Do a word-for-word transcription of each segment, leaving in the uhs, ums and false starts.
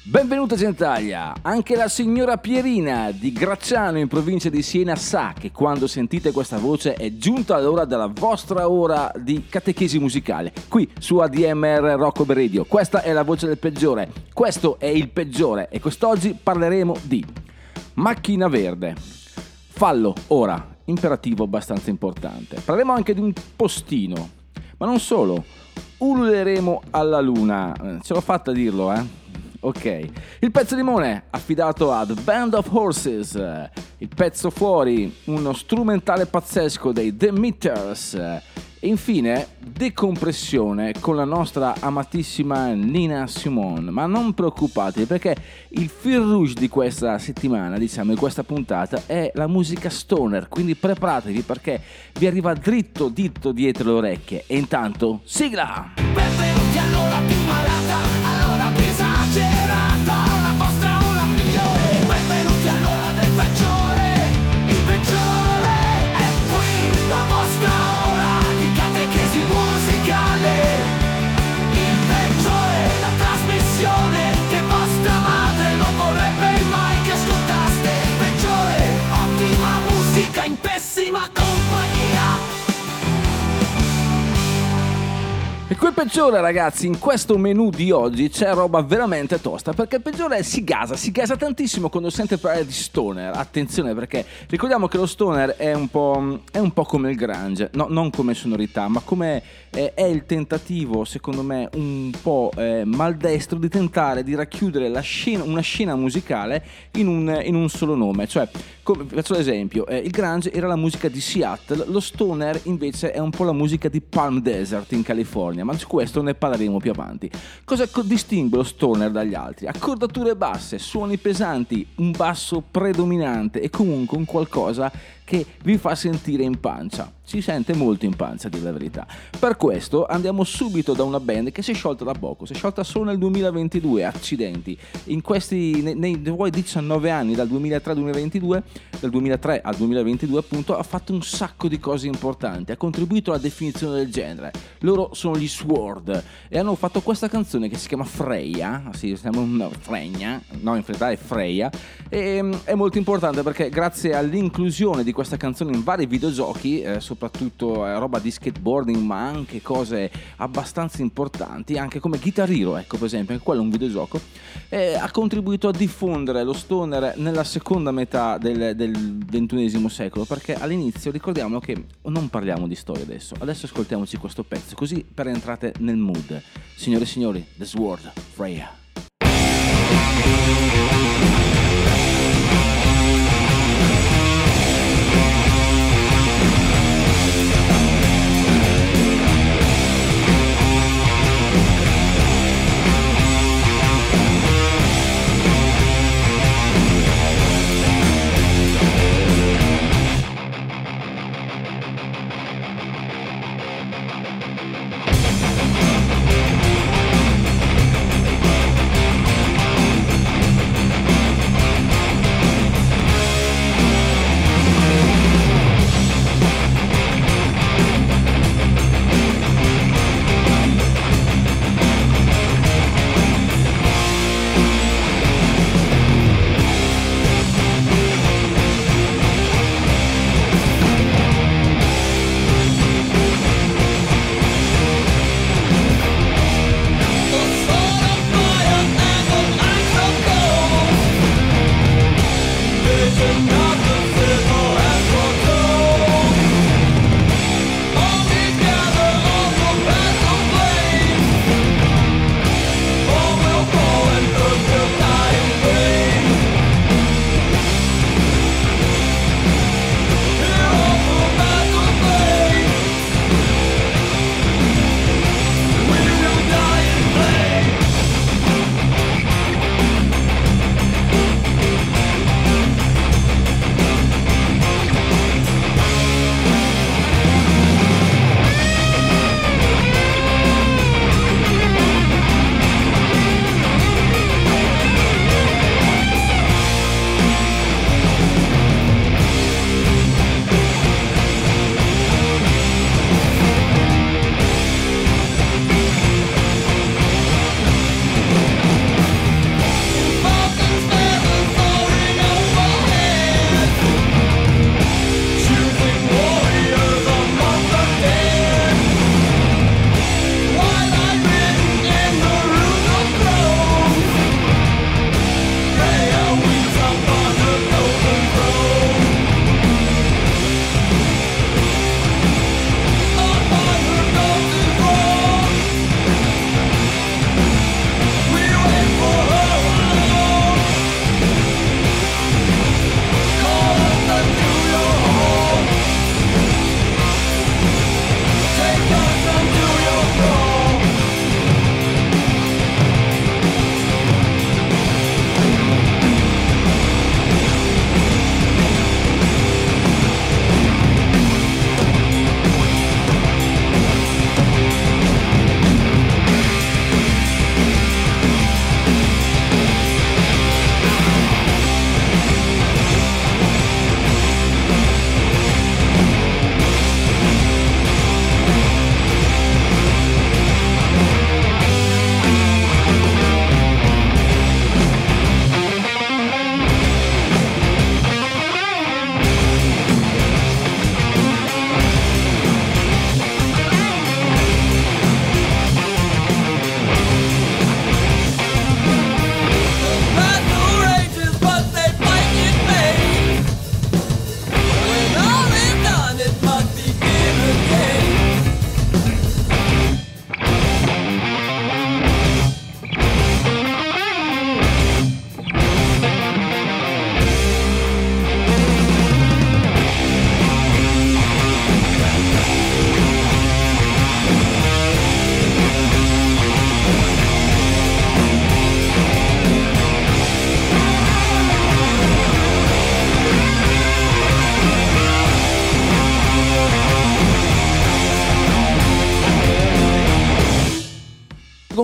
Benvenuta Gentaglia, anche la signora Pierina di Gracciano in provincia di Siena sa che quando sentite questa voce è giunta l'ora della vostra ora di catechesi musicale, qui su A D M R Rock Web Radio. Questa è la voce del peggiore, questo è il peggiore e quest'oggi parleremo di macchina verde, fallo ora, imperativo abbastanza importante. Parleremo anche di un postino, ma non solo, ululeremo alla luna, ce l'ho fatta a dirlo eh. Ok, il pezzo limone affidato a The Band of Horses, il pezzo fuori, uno strumentale pazzesco dei The Meters e infine decompressione con la nostra amatissima Nina Simone. Ma non preoccupatevi perché il fil rouge di questa settimana, diciamo di questa puntata, è la musica stoner, quindi preparatevi perché vi arriva dritto dritto dietro le orecchie. E intanto, sigla! Benvenuti all'ora più malata, all'ora più esagerata, la vostra ora migliore. Benvenuti all'ora del peggiore, il peggiore è qui, la vostra ora di catechesi musicale. Il peggiore, la trasmissione che vostra madre non vorrebbe mai che ascoltaste. Il peggiore, ottima musica in pessima compagnia. E quel peggiore, ragazzi, in questo menù di oggi c'è roba veramente tosta, perché il peggiore si gasa, si gasa tantissimo quando sente parlare di stoner. Attenzione, perché ricordiamo che lo stoner è un po', è un po' come il grunge, no, non come sonorità, ma come eh, è il tentativo, secondo me, un po' eh, maldestro di tentare di racchiudere la scena, una scena musicale in un, in un solo nome. Cioè, come, faccio l'esempio, eh, il grunge era la musica di Seattle, lo stoner invece è un po' la musica di Palm Desert in California. Ma di questo ne parleremo più avanti. Cosa distingue lo stoner dagli altri? Accordature basse, suoni pesanti, un basso predominante e comunque un qualcosa che vi fa sentire in pancia. Si sente molto in pancia, a dire la verità. Per questo andiamo subito da una band che si è sciolta da poco, si è sciolta solo nel duemilaventidue, accidenti. In questi, nei, nei nei diciannove anni, dal duemilatré al duemilaventidue, dal duemilatré al duemilaventidue appunto, ha fatto un sacco di cose importanti, ha contribuito alla definizione del genere. Loro sono gli Sword e hanno fatto questa canzone che si chiama Freya, sì, sembra una fregna, no, in realtà è Freya, e è molto importante perché grazie all'inclusione di questa canzone in vari videogiochi, eh, soprattutto eh, roba di skateboarding, ma anche cose abbastanza importanti, anche come Guitar Hero, ecco, per esempio, anche quello è un videogioco, eh, ha contribuito a diffondere lo stoner nella seconda metà del, del ventunesimo secolo, perché all'inizio ricordiamo che non parliamo di storia adesso, adesso ascoltiamoci questo pezzo, così per entrate nel mood. Signore e signori, The Sword, Freya. We'll be right back.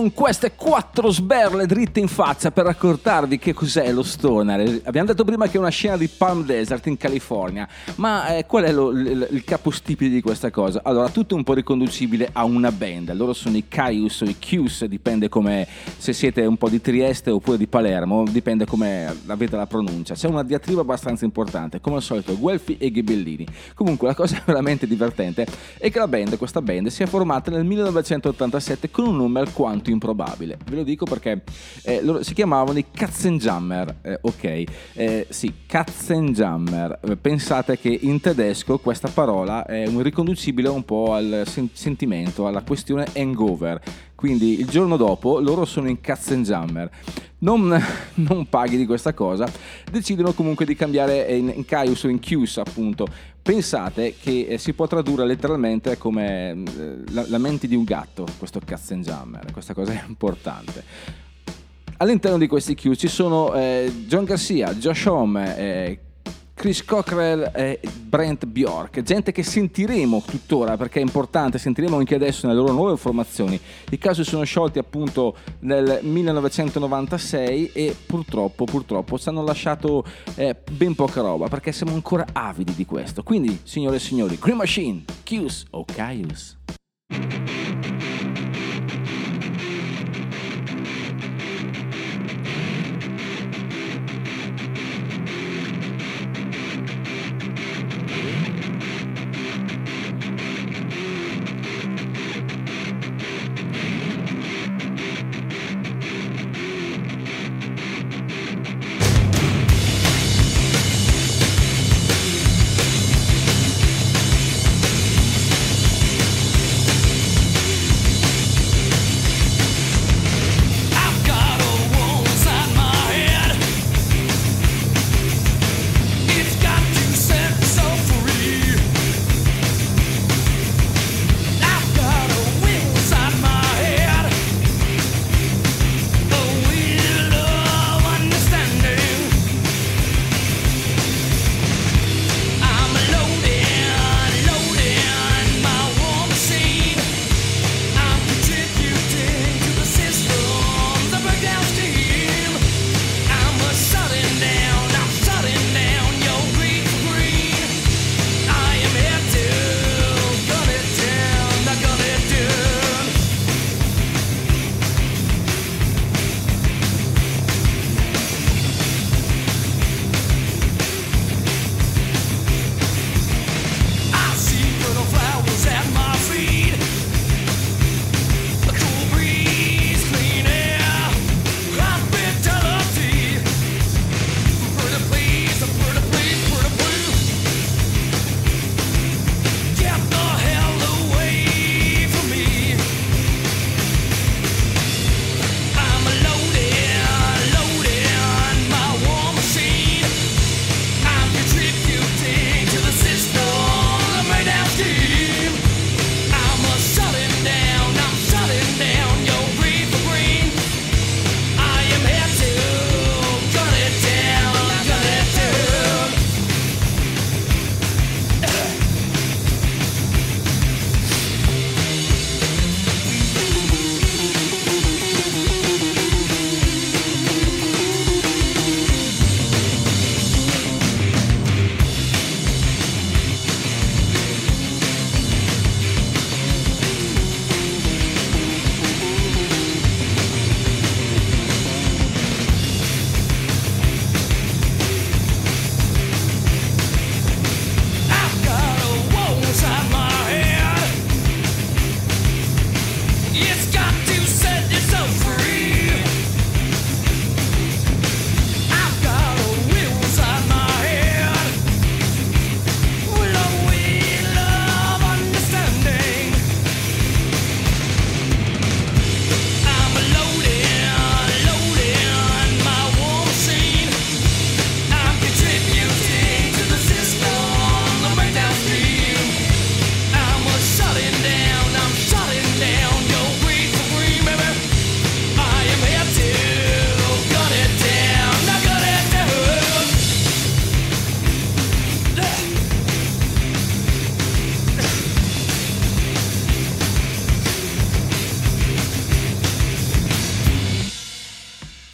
con queste quattro sberle dritte in faccia per raccontarvi che cos'è lo stoner. Abbiamo detto prima che è una scena di Palm Desert in California, ma eh, qual è lo, il, il capostipite di questa cosa? Allora, tutto è un po' riconducibile a una band. Loro sono i Kyuss o i Kyuss, dipende come, se siete un po' di Trieste oppure di Palermo, dipende come avete la pronuncia. C'è una diatriba abbastanza importante, come al solito Guelfi e Ghibellini. Comunque la cosa veramente divertente è che la band, questa band, si è formata nel millenovecentottantasette con un nome alquanto improbabile. Ve lo dico perché eh, loro si chiamavano i Katzenjammer, eh, ok, eh, sì, Katzenjammer. Pensate che in tedesco questa parola è un riconducibile un po' al sen- sentimento, alla questione hangover. Quindi il giorno dopo loro sono in Katzenjammer. Non, non paghi di questa cosa, decidono comunque di cambiare in, in Kyuss o in Kyuss, appunto. Pensate che eh, si può tradurre letteralmente come eh, la, la mente di un gatto, questo Katzenjammer, questa cosa è importante. All'interno di questi Kyuss ci sono eh, John Garcia, Josh Homme, eh, Chris Cockrell e Brent Bjork, gente che sentiremo tuttora perché è importante, sentiremo anche adesso nelle loro nuove formazioni. I casi sono sciolti appunto nel millenovecentonovantasei e purtroppo purtroppo ci hanno lasciato eh, ben poca roba perché siamo ancora avidi di questo. Quindi, signore e signori, Green Machine, Kyuss o Kyuss.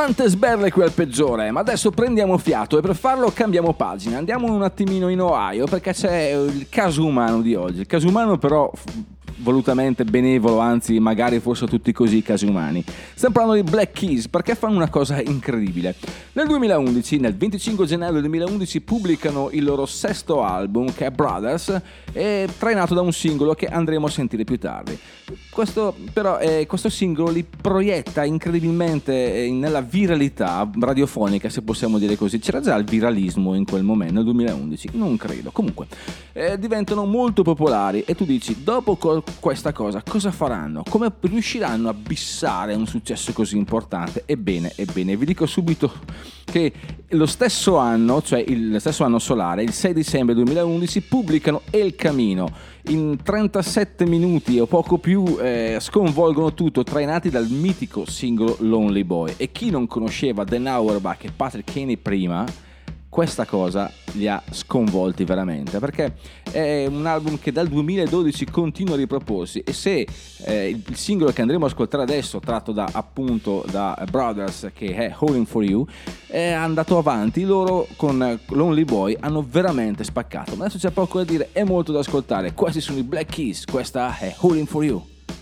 Tante sberle qui al peggiore, ma adesso prendiamo fiato e per farlo cambiamo pagina. Andiamo un attimino in Ohio perché c'è il caso umano di oggi. Il caso umano però volutamente benevolo, anzi magari fosse tutti così i casi umani. Stiamo parlando di Black Keys perché fanno una cosa incredibile. Nel duemilaundici, nel venticinque gennaio duemilaundici, pubblicano il loro sesto album che è Brothers, e trainato da un singolo che andremo a sentire più tardi. Questo però eh, questo singolo li proietta incredibilmente eh, nella viralità radiofonica, se possiamo dire così. C'era già il viralismo in quel momento, nel duemilaundici? Non credo. Comunque eh, diventano molto popolari e tu dici, dopo co- questa cosa cosa faranno? Come riusciranno a bissare un successo così importante? Ebbene, ebbene, vi dico subito che lo stesso anno, cioè il stesso anno solare, il sei dicembre duemilaundici, pubblicano El Camino. In trentasette minuti o poco più eh, sconvolgono tutto, trainati dal mitico singolo Lonely Boy. E chi non conosceva Dan Auerbach e Patrick Kenny prima, questa cosa li ha sconvolti veramente, perché è un album che dal duemiladodici continua a riproporsi, e se eh, il singolo che andremo ad ascoltare adesso, tratto da appunto da Brothers, che è Holding For You, è andato avanti, loro con Lonely Boy hanno veramente spaccato. Ma adesso c'è poco da dire, è molto da ascoltare. Questi sono i Black Keys, questa è Holding For You.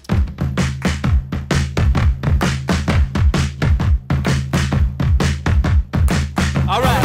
All right.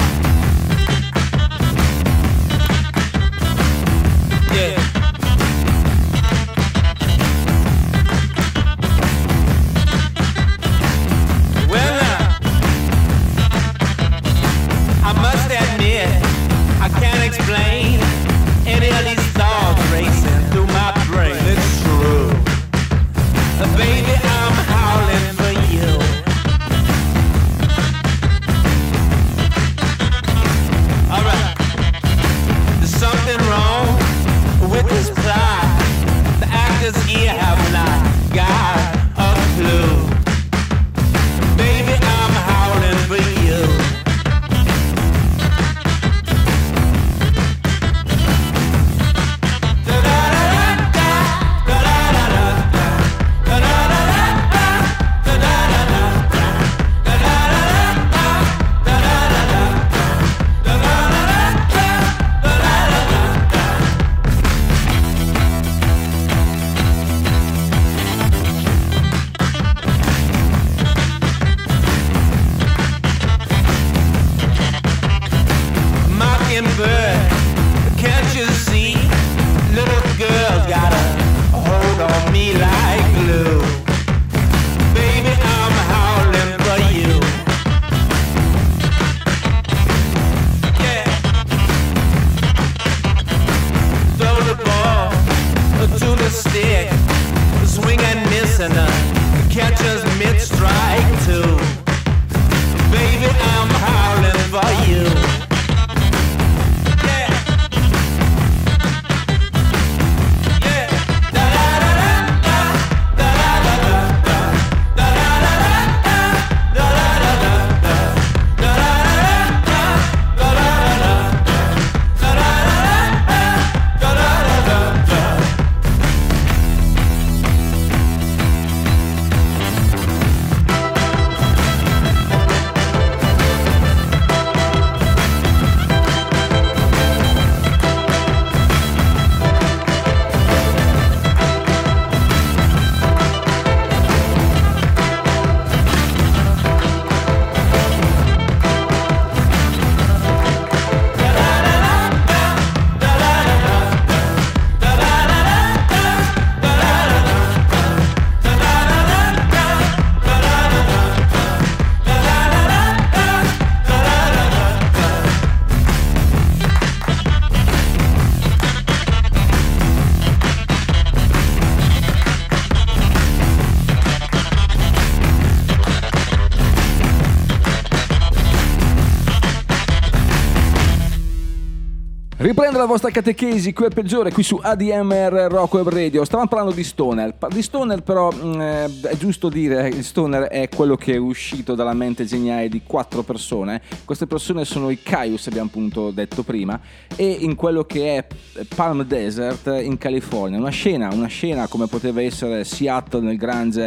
Riprende la vostra catechesi, qui è peggiore, qui su A D M R Rock Web Radio. Stavamo parlando di Stoner. Di Stoner però mh, è giusto dire che Stoner è quello che è uscito dalla mente geniale di quattro persone. Queste persone sono i Caius, abbiamo appunto detto prima, e in quello che è Palm Desert in California. Una scena, una scena come poteva essere Seattle nel grunge,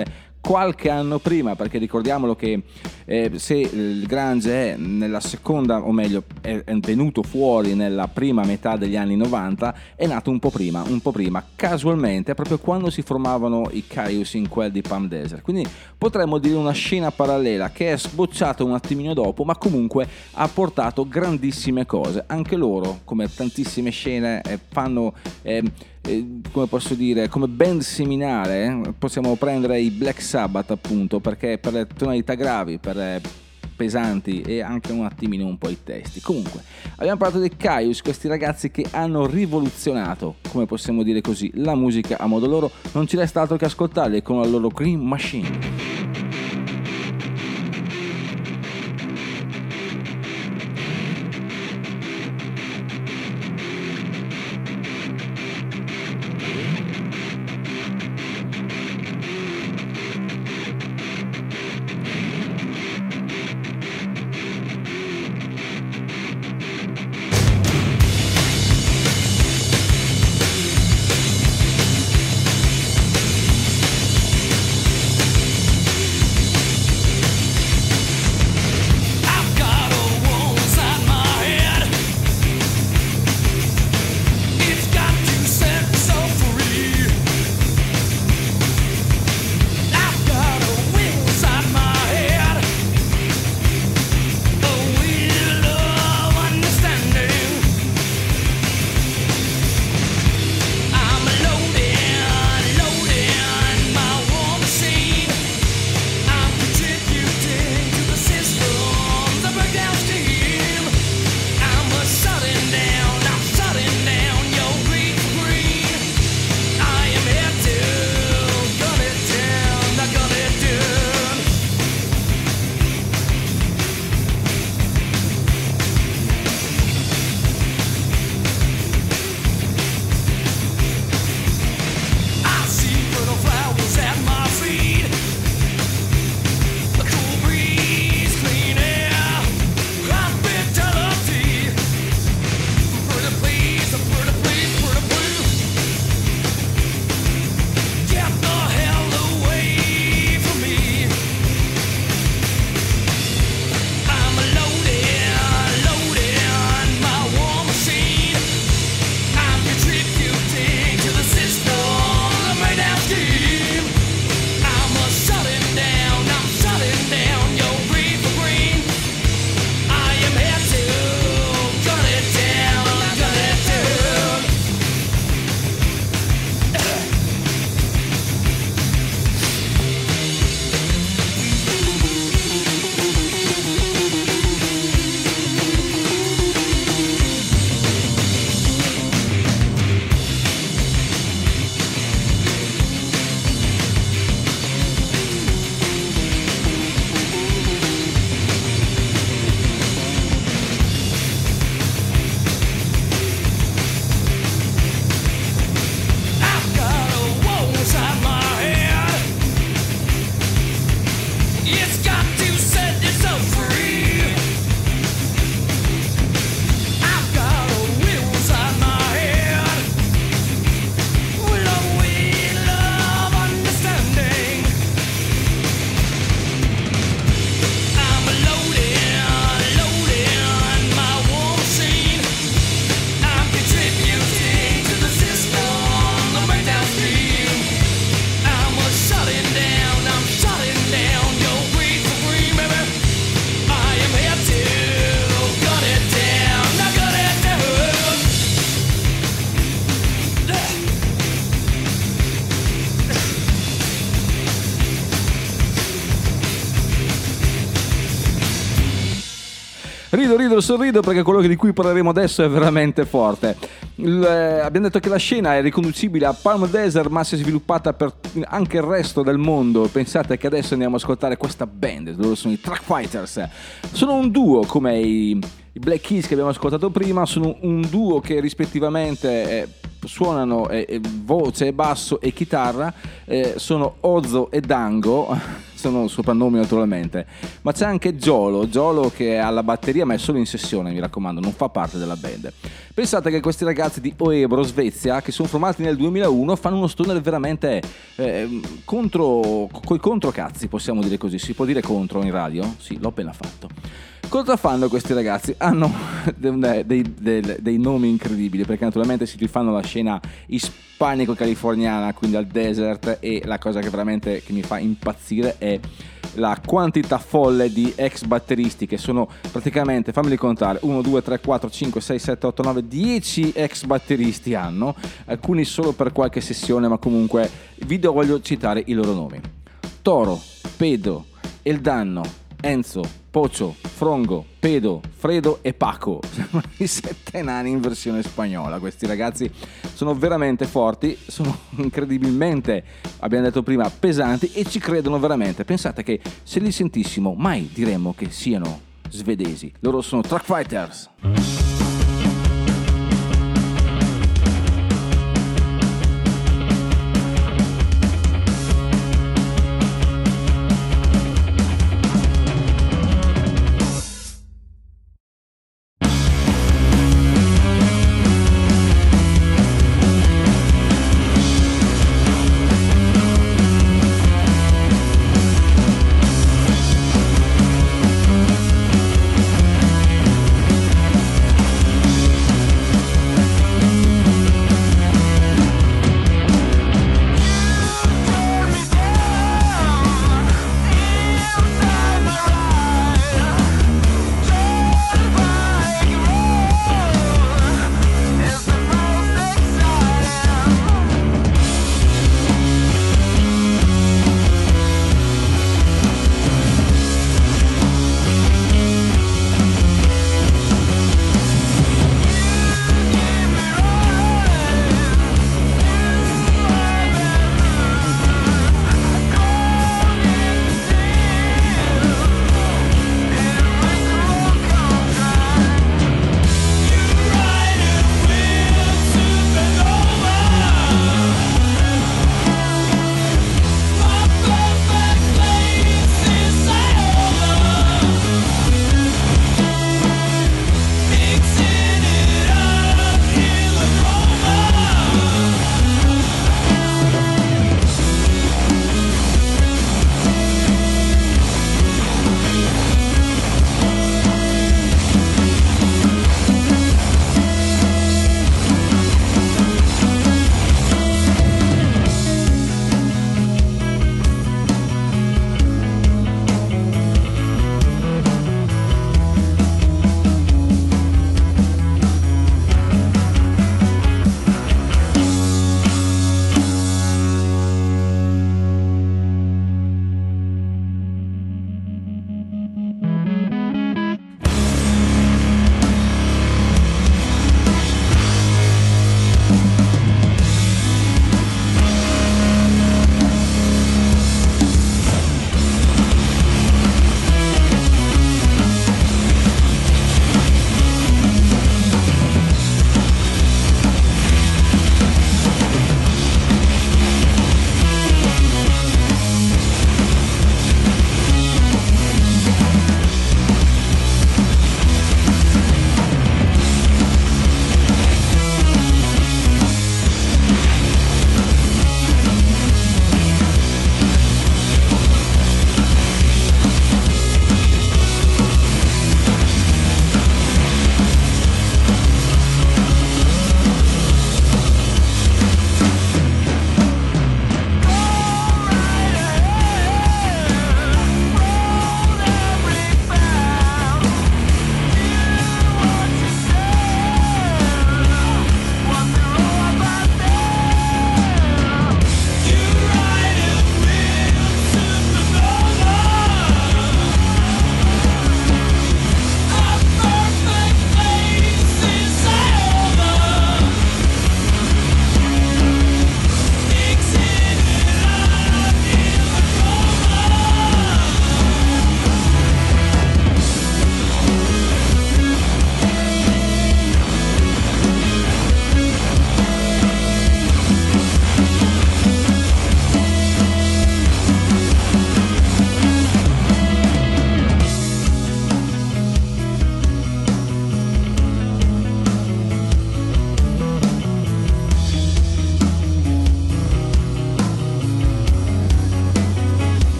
qualche anno prima, perché ricordiamolo che eh, se il grunge è nella seconda, o meglio è, è venuto fuori nella prima metà degli anni novanta, è nato un po' prima, un po' prima, casualmente, proprio quando si formavano i Kyuss in quel di Palm Desert. Quindi potremmo dire una scena parallela che è sbocciata un attimino dopo, ma comunque ha portato grandissime cose. Anche loro, come tantissime scene, eh, fanno eh, eh, come posso dire, come band seminale, eh, possiamo prendere i Black Sabbath, appunto, perché per le tonalità gravi, per eh, pesanti e anche un attimino un po' i testi. Comunque abbiamo parlato dei Kyuss, questi ragazzi che hanno rivoluzionato, come possiamo dire così, la musica a modo loro. Non ci resta altro che ascoltarli con la loro Green Machine. Rido, rido, sorrido perché quello di cui parleremo adesso è veramente forte. Il, eh, abbiamo detto che la scena è riconducibile a Palm Desert, ma si è sviluppata per anche il resto del mondo. Pensate che adesso andiamo ad ascoltare questa band, loro sono i Track Fighters. Sono un duo come i, i Black Keys che abbiamo ascoltato prima, sono un duo che rispettivamente eh, suonano eh, voce, basso e chitarra, eh, sono Ozzo e Dango. sono soprannomi naturalmente, ma c'è anche Giolo, Giolo che è alla batteria ma è solo in sessione, mi raccomando, non fa parte della band. Pensate che questi ragazzi di Oebro, Svezia, che sono formati nel duemilauno, fanno uno stoner veramente eh, contro, coi controcazzi, possiamo dire così, si può dire contro in radio? Sì, l'ho appena fatto. Cosa fanno questi ragazzi? Hanno dei, dei, dei, dei nomi incredibili, perché naturalmente si rifanno alla scena ispanico-californiana, quindi al desert, e la cosa che veramente che mi fa impazzire è la quantità folle di ex batteristi che sono praticamente, fammi contare, uno, due, tre, quattro, cinque, sei, sette, otto, nove, dieci ex batteristi hanno, alcuni solo per qualche sessione, ma comunque vi voglio citare i loro nomi: Toro, Pedro, Eldanno, Enzo, Pocio, Frongo, Pedo, Fredo e Paco. I sette nani in versione spagnola. Questi ragazzi sono veramente forti, sono incredibilmente, abbiamo detto prima, pesanti e ci credono veramente. Pensate che se li sentissimo mai diremmo che siano svedesi. Loro sono Truck Fighters.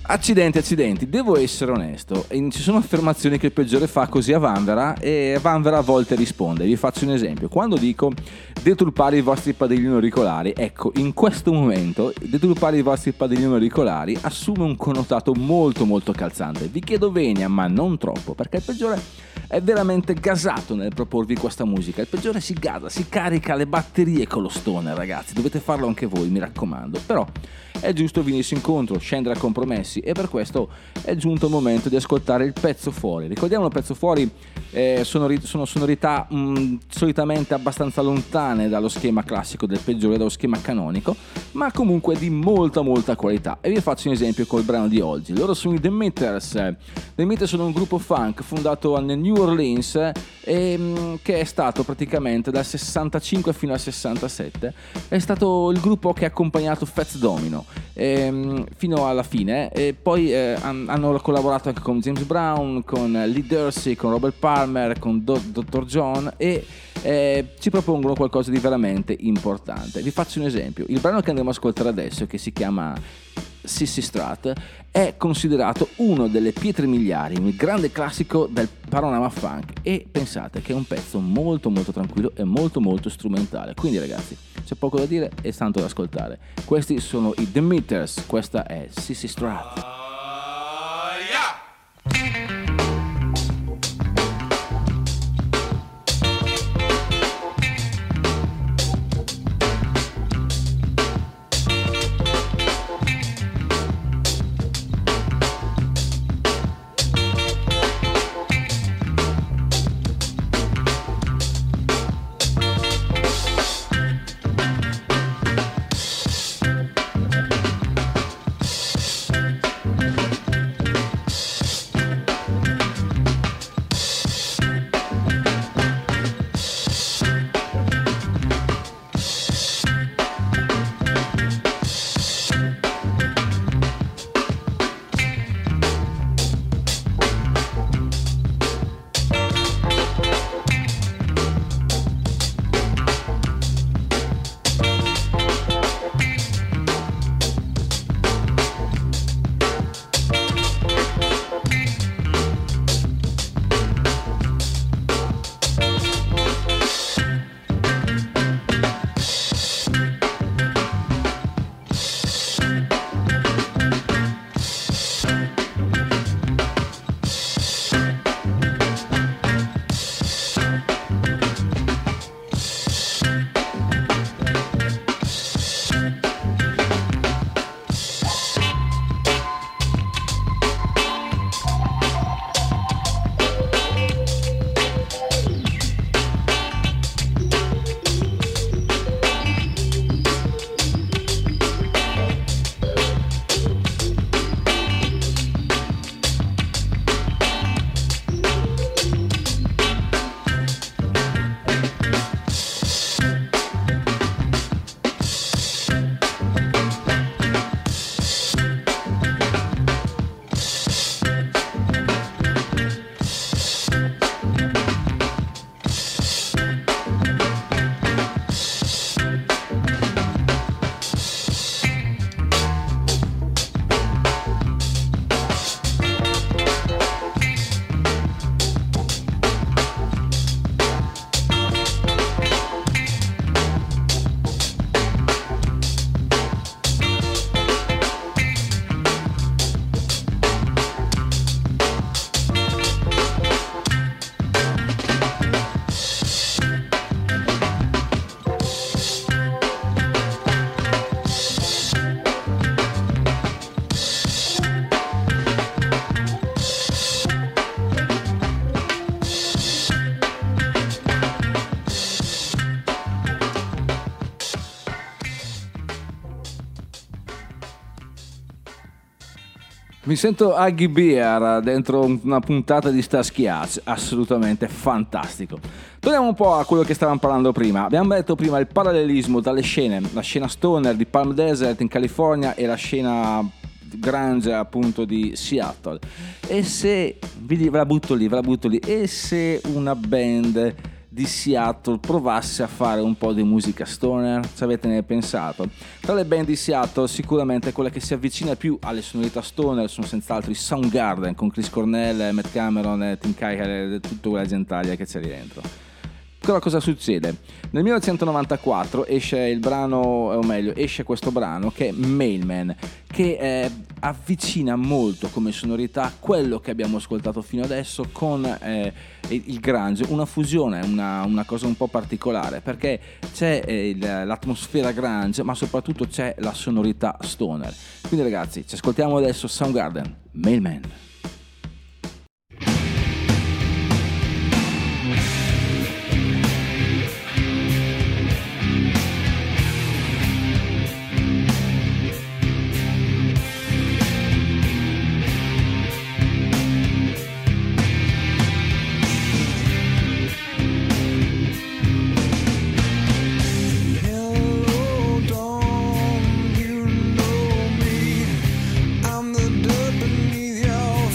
Accidenti, accidenti, devo essere onesto, ci sono affermazioni che il peggiore fa così a Vanvera e Vanvera a volte risponde. Vi faccio un esempio: quando dico deturpare i vostri padiglioni auricolari, ecco, in questo momento deturpare i vostri padiglioni auricolari assume un connotato molto molto calzante. Vi chiedo venia, ma non troppo, perché il peggiore è veramente gasato nel proporvi questa musica. Il peggiore si gasa, si carica le batterie con lo stoner, ragazzi, dovete farlo anche voi, mi raccomando. Però è giusto venirsi incontro, scendere a compromessi, e per questo è giunto il momento di ascoltare il pezzo fuori. Ricordiamo, il pezzo fuori eh, sonori- sono sonorità mh, solitamente abbastanza lontane dallo schema classico del peggiore, dallo schema canonico, ma comunque di molta molta qualità. E vi faccio un esempio col brano di oggi. Loro sono i The Meters. The Meters sono un gruppo funk fondato nel New Orleans e, mh, che è stato praticamente dal sessantacinque fino al sessantasette. È stato il gruppo che ha accompagnato Fats Domino ehm, fino alla fine, e poi eh, hanno collaborato anche con James Brown, con Lee Dorsey, con Robert Palmer, con Do- dottor John, e eh, ci propongono qualcosa di veramente importante. Vi faccio un esempio: il brano che andremo a ascoltare adesso, che si chiama Sissy Strut, è considerato uno delle pietre miliari, un grande classico del panorama funk, e pensate che è un pezzo molto molto tranquillo e molto molto strumentale. Quindi ragazzi, c'è poco da dire e tanto da ascoltare. Questi sono i The Meters, questa è Sissy Strut. Mi sento Aggie Bear dentro una puntata di Starsky Hutch, assolutamente fantastico. Torniamo un po' a quello che stavamo parlando prima. Abbiamo detto prima il parallelismo tra le scene, la scena stoner di Palm Desert in California e la scena grunge appunto di Seattle. E se, ve la butto lì, ve la butto lì, e se una band di Seattle provasse a fare un po' di musica stoner? Ci avete ne pensato? Tra le band di Seattle sicuramente quella che si avvicina più alle sonorità stoner sono senz'altro i Soundgarden, con Chris Cornell, Matt Cameron, Tim Cahill e tutta quella gentaglia che c'è lì dentro. Però cosa succede? Nel millenovecentonovantaquattro esce il brano, o meglio, esce questo brano che è Mailman, che eh, avvicina molto come sonorità quello che abbiamo ascoltato fino adesso con eh, il grunge, una fusione, una, una cosa un po' particolare, perché c'è eh, l'atmosfera grunge, ma soprattutto c'è la sonorità stoner. Quindi ragazzi, ci ascoltiamo adesso Soundgarden, Mailman. I'm the dirt beneath your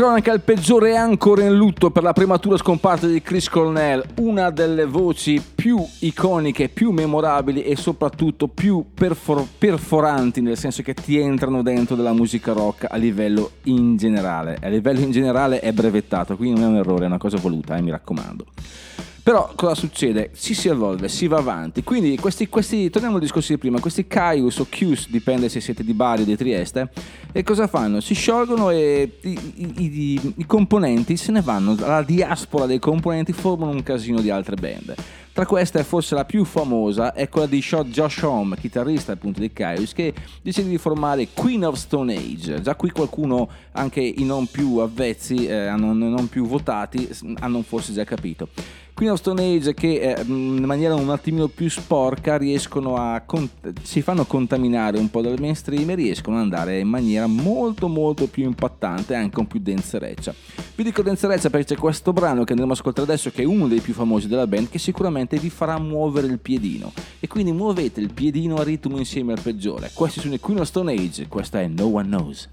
cronaca, il peggiore è ancora in lutto per la prematura scomparsa di Chris Cornell, una delle voci più iconiche, più memorabili e soprattutto più perfor- perforanti, nel senso che ti entrano dentro della musica rock a livello in generale. A livello in generale è brevettato, quindi non è un errore, è una cosa voluta, eh, mi raccomando. Però cosa succede? Ci si evolve, si va avanti. Quindi questi, questi torniamo al discorso di prima, questi Kyuss o Kyuss, dipende se siete di Bari o di Trieste, e cosa fanno? Si sciolgono e i, i, i, i componenti se ne vanno, la diaspora dei componenti formano un casino di altre band. Tra queste forse la più famosa è quella di Josh Homme, chitarrista appunto di Kyuss, che decide di formare Queen of Stone Age. Già qui qualcuno, anche i non più avvezzi, eh, non, non più votati, hanno forse già capito. Queen of Stone Age che eh, in maniera un attimino più sporca riescono a con- si fanno contaminare un po' dal mainstream e riescono ad andare in maniera molto molto più impattante e anche con più densereccia. Vi dico densereccia perché c'è questo brano che andremo a ascoltare adesso, che è uno dei più famosi della band, che sicuramente vi farà muovere il piedino, e quindi muovete il piedino a ritmo insieme al peggiore. Questi sono i Queen of Stone Age, questa è No One Knows.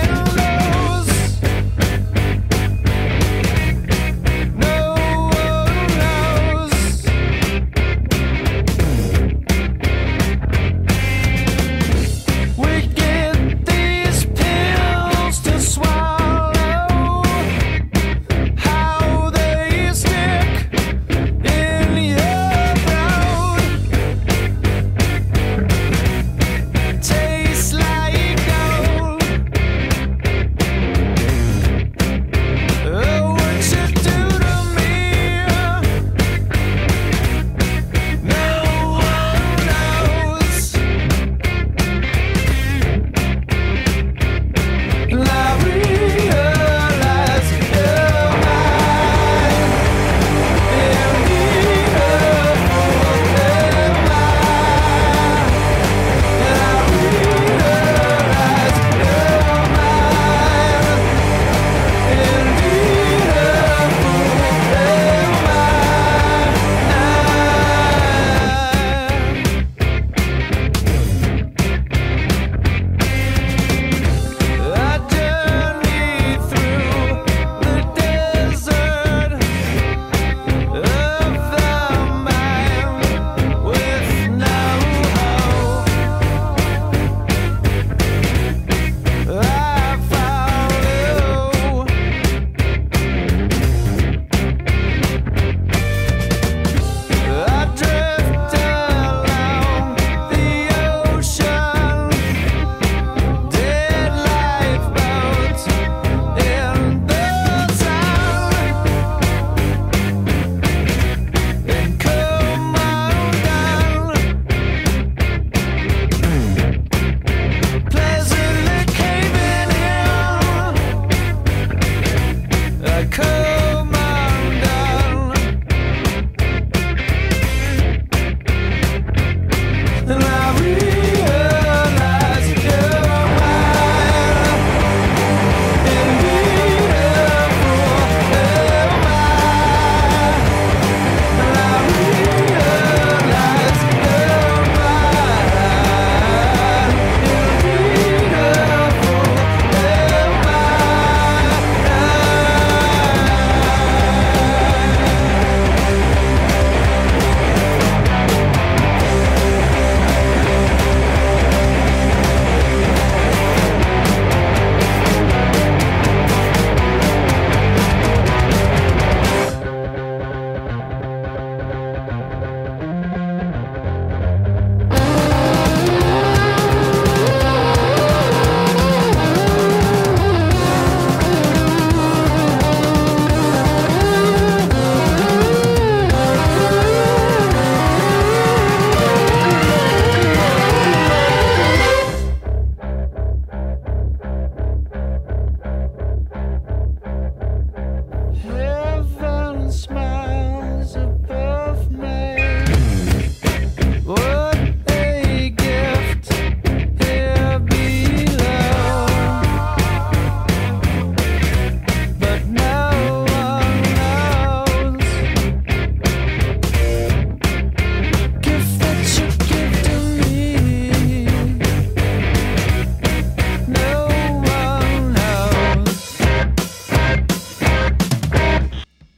No one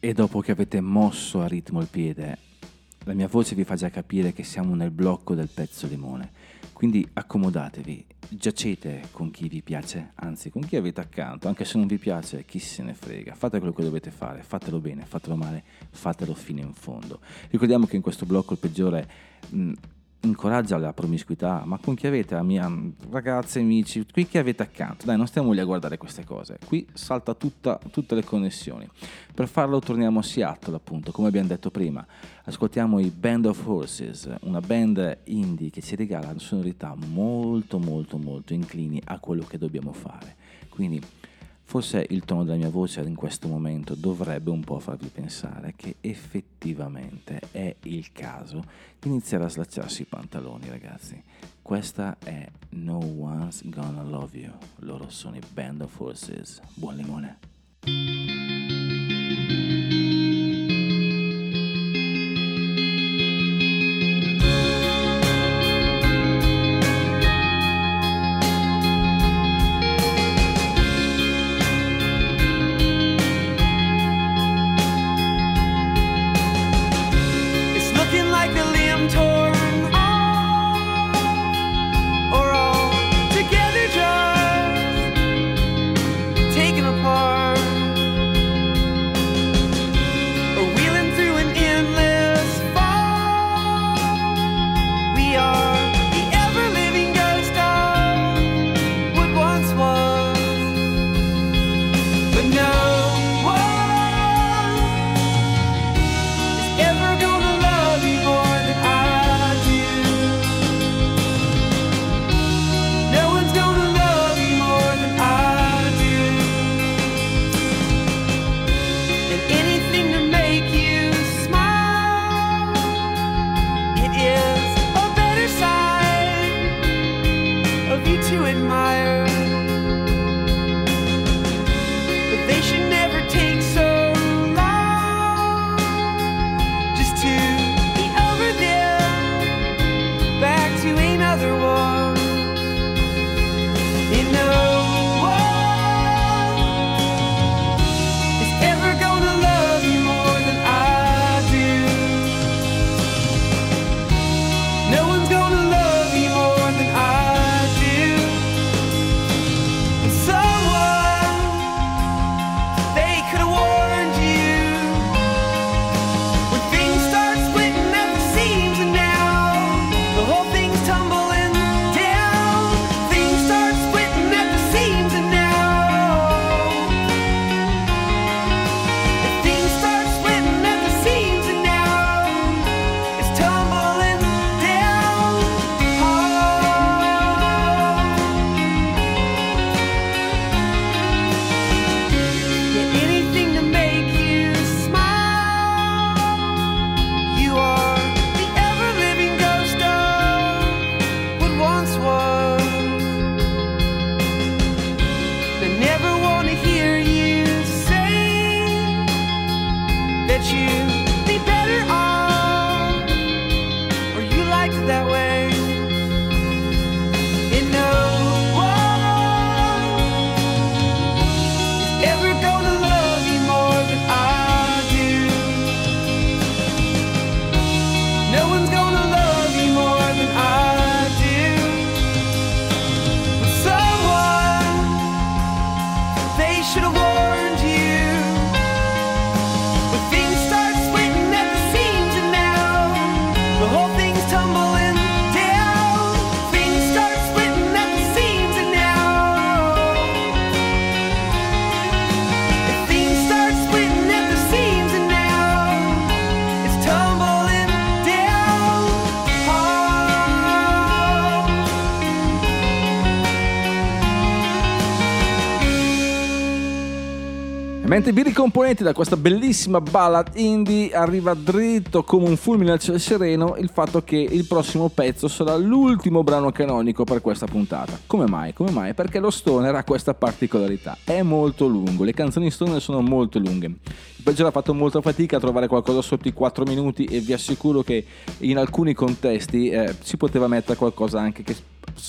E dopo che avete mosso a ritmo il piede, la mia voce vi fa già capire che siamo nel blocco del pezzo limone. Quindi accomodatevi, giacete con chi vi piace, anzi con chi avete accanto, anche se non vi piace, chi se ne frega. Fate quello che dovete fare, fatelo bene, fatelo male, fatelo fino in fondo. Ricordiamo che in questo blocco il peggiore mh, incoraggia la promiscuità, ma con chi avete, mia, ragazze, amici, qui chi avete accanto, dai, non stiamo lì a guardare queste cose, qui salta tutta, tutte le connessioni. Per farlo torniamo a Seattle, appunto, come abbiamo detto prima, ascoltiamo i Band of Horses, una band indie che ci regala sonorità molto molto molto inclini a quello che dobbiamo fare, quindi forse il tono della mia voce in questo momento dovrebbe un po' farvi pensare che effettivamente è il caso di iniziare a slacciarsi i pantaloni, ragazzi. Questa è No One's Gonna Love You, loro sono i Band of Horses. Buon limone. Mentre vi ricomponete da questa bellissima ballad indie, arriva dritto come un fulmine al cielo sereno il fatto che il prossimo pezzo sarà l'ultimo brano canonico per questa puntata. Come mai? Come mai? Perché lo stoner ha questa particolarità, è molto lungo, le canzoni stoner sono molto lunghe. Il peggiore ha fatto molta fatica a trovare qualcosa sotto i quattro minuti e vi assicuro che in alcuni contesti eh, si poteva mettere qualcosa anche che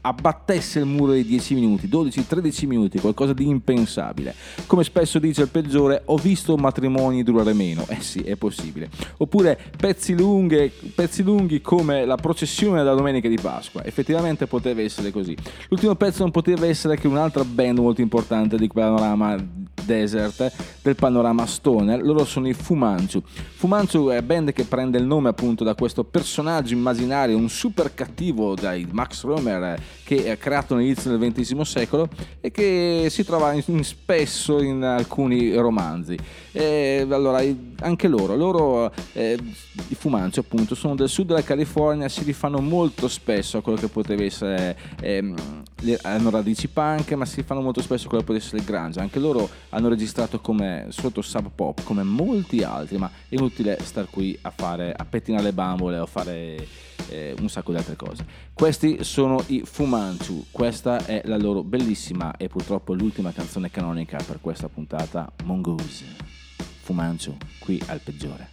abbattesse il muro dei dieci minuti, dodici tredici minuti, qualcosa di impensabile. Come spesso dice il peggiore, ho visto matrimoni durare meno. Eh sì, è possibile. Oppure pezzi lunghi, pezzi lunghi come la processione della domenica di Pasqua. Effettivamente poteva essere così. L'ultimo pezzo non poteva essere che un'altra band molto importante di panorama desert, del panorama stoner. Loro sono i Fu Manchu. Fu Manchu è band che prende il nome appunto da questo personaggio immaginario, un super cattivo dai Max Romer, che è creato all'inizio del ventesimo secolo e che si trova in, in spesso in alcuni romanzi. E allora anche loro, loro eh, i Fu Manchu appunto sono del sud della California, si rifanno molto spesso a quello che poteva essere ehm, le, hanno radici punk, ma si rifanno molto spesso a quello che poteva essere il grunge. Anche loro hanno registrato come sotto sub pop come molti altri, ma è inutile star qui a fare a pettinare le bambole o a fare eh, un sacco di altre cose. Questi sono i Fu Manchu, questa è la loro bellissima e purtroppo l'ultima canzone canonica per questa puntata, Mongoose. Fu Manchu qui al peggiore.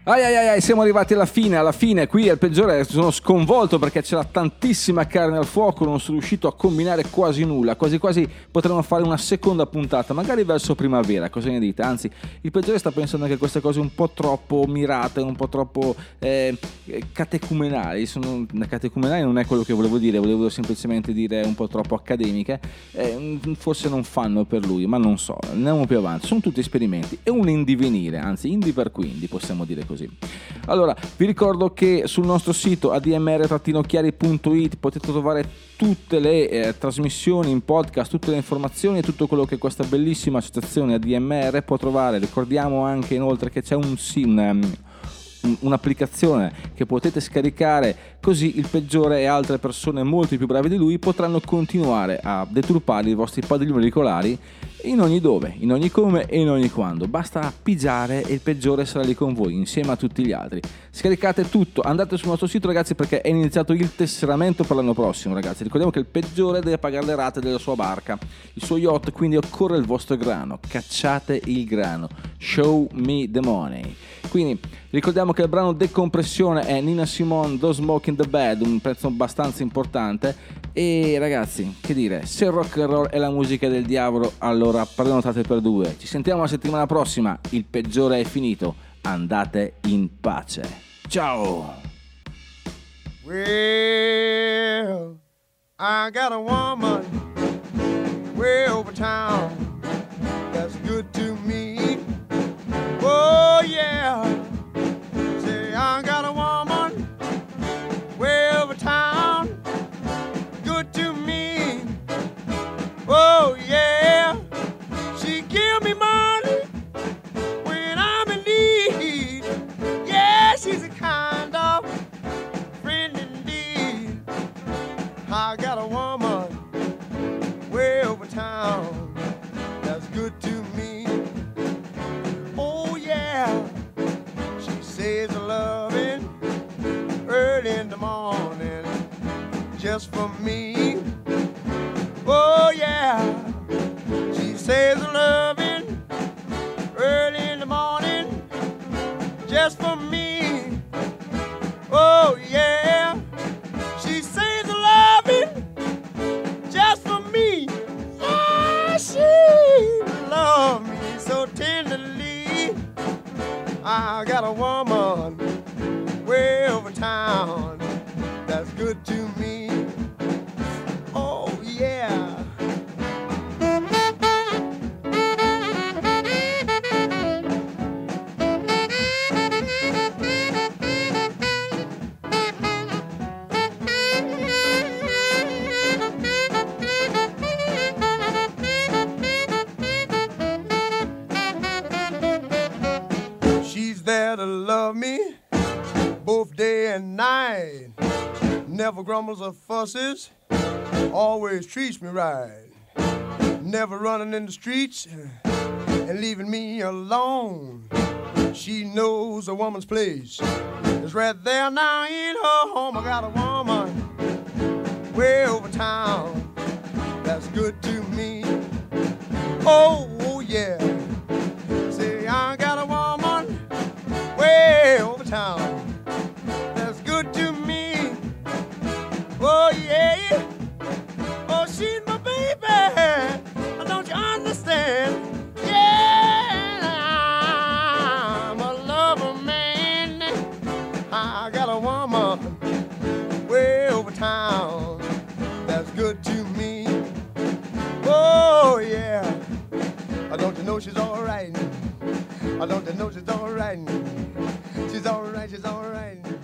Ai ai ai, siamo arrivati alla fine, alla fine, qui al peggiore sono sconvolto perché c'era tantissima carne al fuoco, non sono riuscito a combinare quasi nulla, quasi quasi potremmo fare una seconda puntata, magari verso primavera, cosa ne dite? Anzi, il peggiore sta pensando anche a queste cose un po' troppo mirate, un po' troppo eh, catecumenali, sono, catecumenali non è quello che volevo dire, volevo semplicemente dire un po' troppo accademiche, eh, forse non fanno per lui, ma non so, andiamo più avanti, sono tutti esperimenti, è un indivenire, anzi indi per quindi, possiamo dire così. Allora, vi ricordo che sul nostro sito a d m r chiari punto i t potete trovare tutte le eh, trasmissioni in podcast, tutte le informazioni e tutto quello che questa bellissima associazione A D M R può trovare. Ricordiamo anche inoltre che c'è un sim um, un'applicazione che potete scaricare, così il peggiore e altre persone molto più brave di lui potranno continuare a deturpare i vostri padiglioni auricolari in ogni dove, in ogni come e in ogni quando. Basta pigiare e il peggiore sarà lì con voi insieme a tutti gli altri. Scaricate tutto, andate sul nostro sito ragazzi, perché è iniziato il tesseramento per l'anno prossimo ragazzi. Ricordiamo che il peggiore deve pagare le rate della sua barca, il suo yacht, quindi occorre il vostro grano. Cacciate il grano, show me the money. Quindi ricordiamo che il brano Decompressione è Nina Simone, Don't Smoke in the Bed, un pezzo abbastanza importante. E ragazzi, che dire, se il rock and roll è la musica del diavolo, allora prenotate per due. Ci sentiamo la settimana prossima, il peggiore è finito, andate in pace. Ciao! Well, I got a woman way over town that's good to me. Oh yeah, say I got a woman way over town, good to me. Oh yeah, she give me money when I'm in need. Yeah, she's a kind of friend indeed. I got a woman way over town that's good to me. Oh yeah, she says a loving early in the morning just for me. Oh yeah, she says a loving early in the morning just for me. Oh yeah, she says a loving just for me. Yeah, she loves me so tenderly. I got a woman way over town that's good to me. Oh yeah. She's there to love me both day and night. Never grumbles or fusses, always treats me right. Never running in the streets and leaving me alone. She knows a woman's place is right there now in her home. I got a woman way over town that's good to me. Oh, oh yeah, say I got a woman way over town that's good to me. Oh yeah, oh she's my baby, don't you understand? Yeah, I'm a lover man. I got a woman way over town that's good to me. Oh yeah, don't you know she's alright? Don't you know she's alright? She's alright, she's alright.